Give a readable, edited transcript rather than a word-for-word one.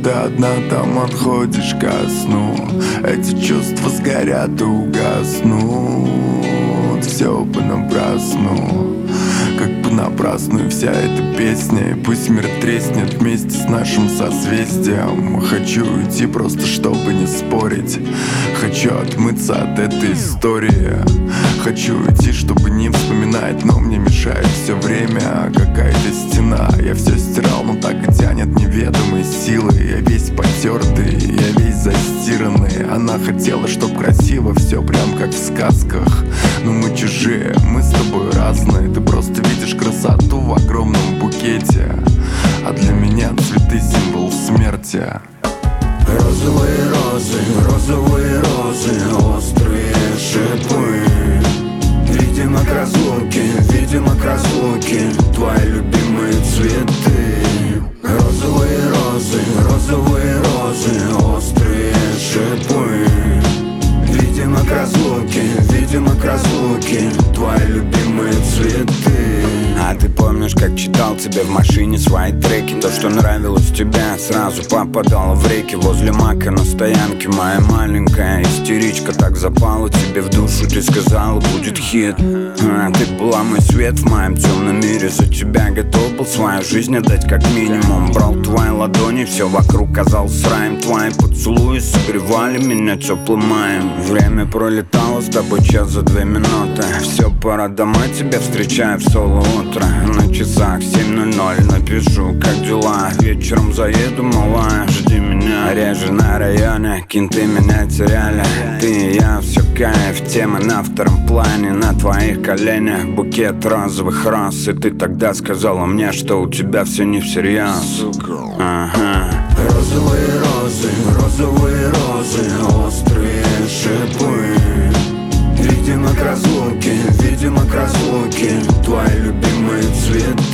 ты одна там отходишь ко сну. Эти чувства сгорят и угаснут. Все понапрасну, как понапрасну. И вся эта песня, и пусть мир треснет вместе с нашим созвездием. Хочу уйти просто чтобы не спорить. Хочу отмыться от этой истории. Хочу уйти, чтобы не вспоминать, но мне мешает все время какая-то стена. Я все стирал, но так и тянет неведомой силой. Я весь потертый, я весь застиранный. Она хотела, чтоб красиво все прям как в сказках. Но мы чужие, мы с тобой разные. Ты просто видишь красоту в огромном букете, а для меня цветы символ смерти. Розовые розы, розовые розы, острые шипы. Видимо, к разлуке, видимо, к разлуке твои любимые цветы. Розовые розы, розовые розы, острые шипы. Видимо, к разлуке, видимо, к разлуке твои любимые цветы. А ты помнишь, как читал тебе в машине свои треки? То, что нравилось тебе, сразу попадало в реки. Возле мака на стоянке моя маленькая истеричка так запала тебе в душу. Ты сказала, будет хит. Ты была мой свет в моем темном мире. За тебя готов был свою жизнь отдать как минимум. Брал твои ладони, все вокруг казалось раем. Твои поцелуи согревали меня теплым маем. Время пролетало с тобой час за 2 минуты. Все, пора домой, тебя встречаю в соло утро. На часах 7:00 напишу, как дела. Вечером заеду, малая, жди меня. Реже на районе, кенты меня теряли. Ты и я, все кайф, темы на втором плане. На твоих коленях букет розовых роз. И ты тогда сказала мне, что у тебя все не всерьез. Ага. Розовые розы, розовые розы, острые шипы. Видимо, к разлуке, видимо, к разлуке твои любимые цветы.